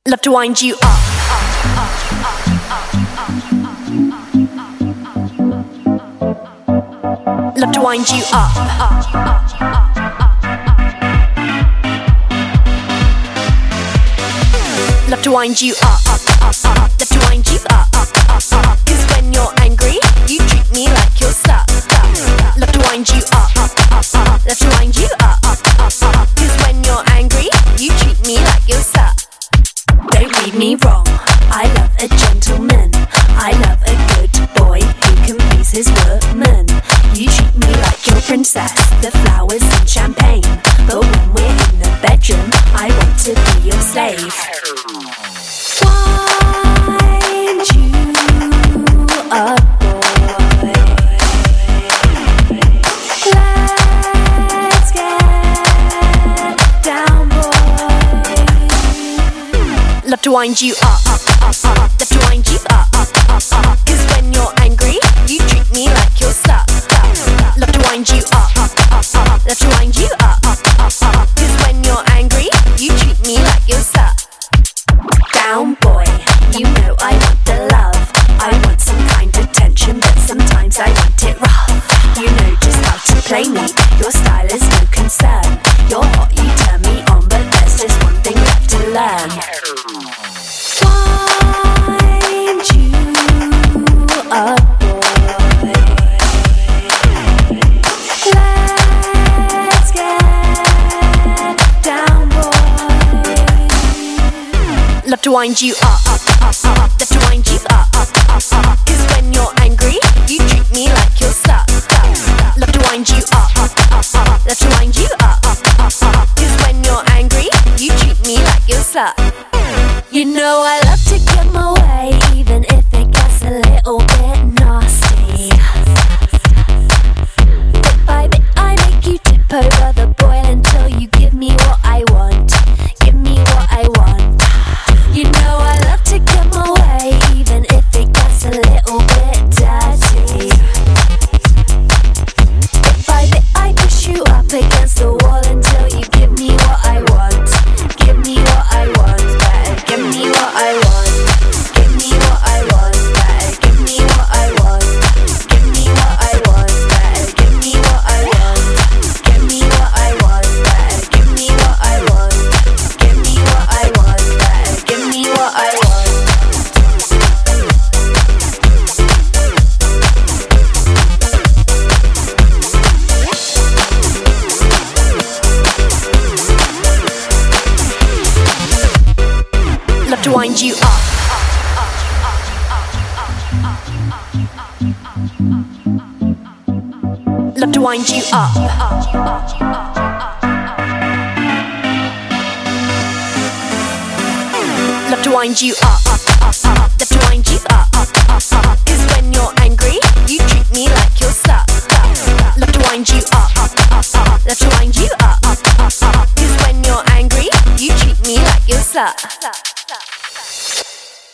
Love to wind you up. Love to wind you up. Love to wind you up. Love to wind you up. 'Cause when you're angry, you treat me like you're stuck. Love to wind you up. Love to wind you up. 'Cause when you're angry, you treat me like you're stuck. Don't read me wrong, I love a gentleman. I love a good boy who can please his woman. You treat me like your princess, the flowers and champagne. But when we're in the bedroom, I want to be your slave. Wind you up, boy. Let's get down, boy. Love to wind you up. Love to wind you up. 'Cause when you're angry, you treat me like you're stuck. Love to wind you up. Love to wind you up. 'Cause when you're angry, you treat me like you're stuck. Down, boy, you know I want the love. I want some kind of tension, but sometimes I want it rough. You know just how to play me. Your style is no concern. You're hot, you turn me on, but there's just one thing left to learn. Wind you up, boy. Let's get down, boy. Love to wind you up. Love to wind you up. 'Cause when you're angry, you treat me like you're stuck. Love to wind you up. Love to wind you up. 'Cause when you're angry, you treat me like you're stuck. You know I love to get my way, even if it gets a little bit nasty. Bit by bit I make you tip over the boil until you give me what I want. Give me what I want. You know I love to get my way, even if it gets a little bit dirty. Bit by bit I push you up against the wall until you give me what I want. Give me what I want, better give me what I want. Give me what I want, better give me what I want. Give me what I want, better give me what I want. Give me what I want, better give me what I want. Give me what I want, better give me what I want. Love to wind you up. Love to wind you up. Love to wind you up. Love to wind you up. 'Cause when you're angry, you treat me like you're stuck. Love to wind you up. Love to wind you up. 'Cause when you're angry, you treat me like you're stuck.